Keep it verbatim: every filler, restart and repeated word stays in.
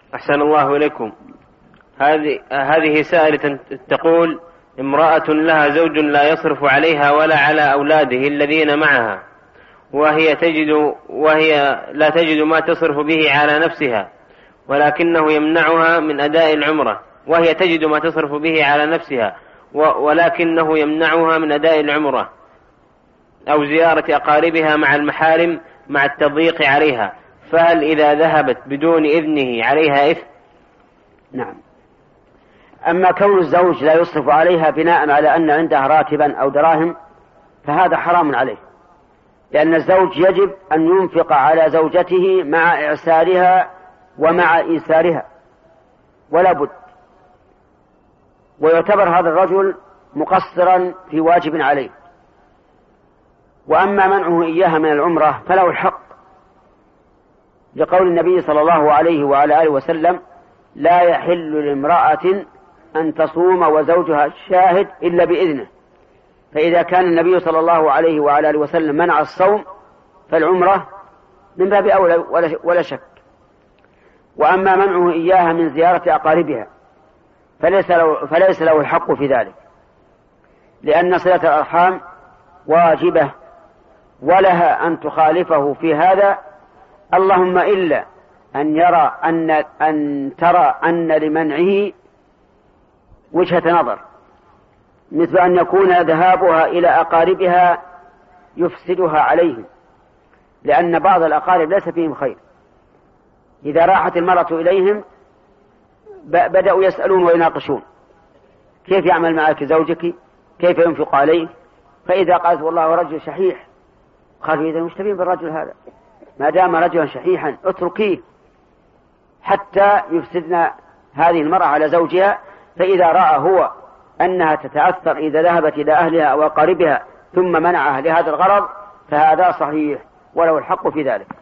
أحسن الله إليكم. هذه هذه سائلة تقول: امرأة لها زوج لا يصرف عليها ولا على أولاده الذين معها، وهي تجد وهي لا تجد ما تصرف به على نفسها، ولكنه يمنعها من أداء العمرة وهي تجد ما تصرف به على نفسها ولكنه يمنعها من أداء العمرة أو زيارة أقاربها مع المحارم مع التضييق عليها، فهل إذا ذهبت بدون إذنه عليها إثم؟ نعم. أما كون الزوج لا يصرف عليها بناء على أن عندها راتبا أو دراهم فهذا حرام عليه، لأن الزوج يجب أن ينفق على زوجته مع إعسارها ومع إيسارها ولا بد، ويعتبر هذا الرجل مقصرا في واجب عليه. وأما منعه إياها من العمرة فله الحق، لقول النبي صلى الله عليه وعلى آله وسلم: لا يحل لامرأة أن تصوم وزوجها الشاهد إلا بإذنه. فإذا كان النبي صلى الله عليه وعلى آله وسلم منع الصوم فالعمرة من باب أولى ولا شك. وأما منعه إياها من زيارة أقاربها فليس له, فليس له الحق في ذلك، لأن صلة الأرحام واجبة ولها أن تخالفه في هذا، اللهم إلا أن يرى أن, أن ترى أن لمنعه وجهة نظر، مثل أن يكون ذهابها إلى أقاربها يفسدها عليهم، لأن بعض الأقارب ليس فيهم خير. إذا راحت المرأة إليهم بدأوا يسألون ويناقشون: كيف يعمل معك زوجك؟ كيف ينفق عليه؟ فإذا قالت: والله رجل شحيح، قالوا: إذا مشتبين بالرجل هذا، ما دام رجلا شحيحا اتركيه حتى يفسدنا هذه المرأة على زوجها. فإذا رأى هو أنها تتأثر إذا ذهبت إلى أهلها أو أقاربها ثم منعها لهذا الغرض فهذا صحيح وله الحق في ذلك.